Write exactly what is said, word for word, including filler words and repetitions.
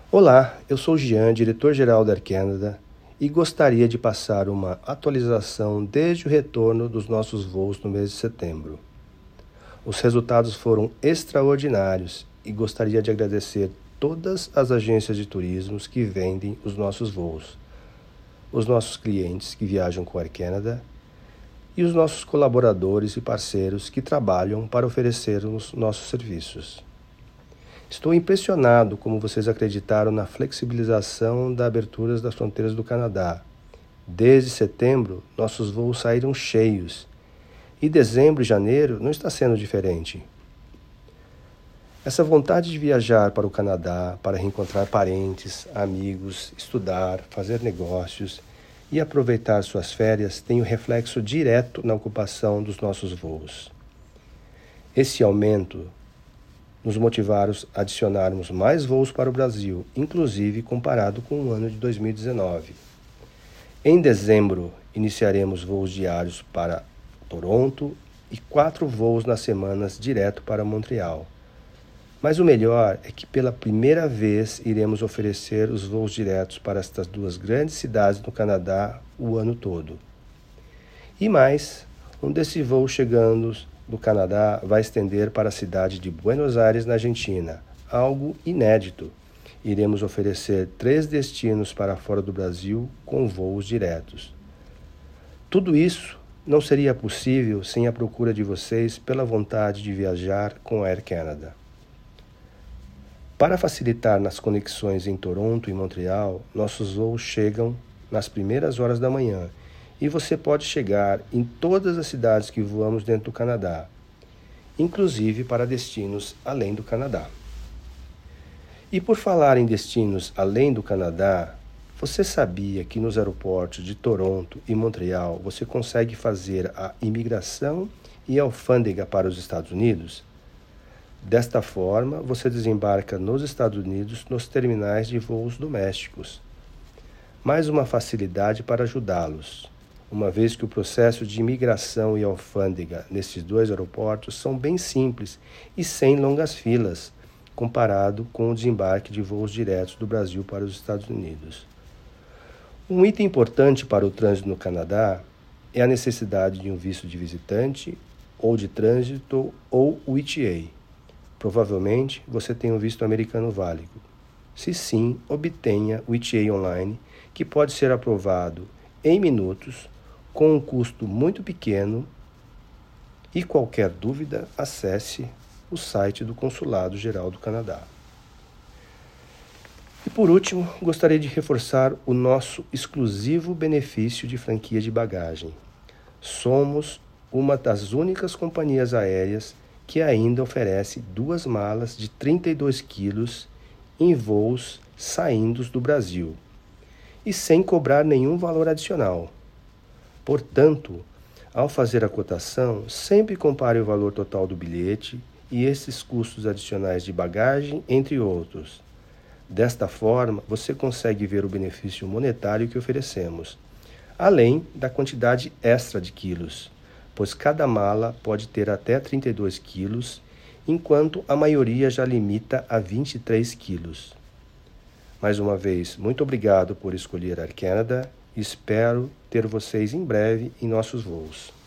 Olá, eu sou Jean, diretor-geral da Air Canada, e gostaria de passar uma atualização desde o retorno dos nossos voos no mês de setembro. Os resultados foram extraordinários e gostaria de agradecer todas as agências de turismo que vendem os nossos voos, os nossos clientes que viajam com a Air Canada e os nossos colaboradores e parceiros que trabalham para oferecer os nossos serviços. Estou impressionado como vocês acreditaram na flexibilização das aberturas das fronteiras do Canadá. Desde setembro, nossos voos saíram cheios. E dezembro e janeiro não está sendo diferente. Essa vontade de viajar para o Canadá, para reencontrar parentes, amigos, estudar, fazer negócios e aproveitar suas férias tem um reflexo direto na ocupação dos nossos voos. Esse aumento nos motivaram a adicionarmos mais voos para o Brasil, inclusive comparado com o ano de dois mil e dezenove. Em dezembro, iniciaremos voos diários para Toronto e quatro voos nas semanas direto para Montreal. Mas o melhor é que pela primeira vez iremos oferecer os voos diretos para estas duas grandes cidades no Canadá o ano todo. E mais, um desses voos chegando do Canadá vai estender para a cidade de Buenos Aires, na Argentina, algo inédito. Iremos oferecer três destinos para fora do Brasil com voos diretos. Tudo isso não seria possível sem a procura de vocês pela vontade de viajar com a Air Canada. Para facilitar nas conexões em Toronto e Montreal, nossos voos chegam nas primeiras horas da manhã e você pode chegar em todas as cidades que voamos dentro do Canadá, inclusive para destinos além do Canadá. E por falar em destinos além do Canadá, você sabia que nos aeroportos de Toronto e Montreal você consegue fazer a imigração e a alfândega para os Estados Unidos? Desta forma, você desembarca nos Estados Unidos nos terminais de voos domésticos. Mais uma facilidade para ajudá-los, uma vez que o processo de imigração e alfândega nesses dois aeroportos são bem simples e sem longas filas, comparado com o desembarque de voos diretos do Brasil para os Estados Unidos. Um item importante para o trânsito no Canadá é a necessidade de um visto de visitante ou de trânsito ou o E T A. Provavelmente você tem um visto americano válido. Se sim, obtenha o E T A online, que pode ser aprovado em minutos, com um custo muito pequeno. E qualquer dúvida, acesse o site do Consulado Geral do Canadá. E por último, gostaria de reforçar o nosso exclusivo benefício de franquia de bagagem. Somos uma das únicas companhias aéreas que ainda oferece duas malas de trinta e dois quilos em voos saindo do Brasil e sem cobrar nenhum valor adicional. Portanto, ao fazer a cotação, sempre compare o valor total do bilhete e esses custos adicionais de bagagem, entre outros. Desta forma, você consegue ver o benefício monetário que oferecemos, além da quantidade extra de quilos, pois cada mala pode ter até trinta e dois quilos, enquanto a maioria já limita a vinte e três quilos. Mais uma vez, muito obrigado por escolher a Air Canada e espero ter vocês em breve em nossos voos.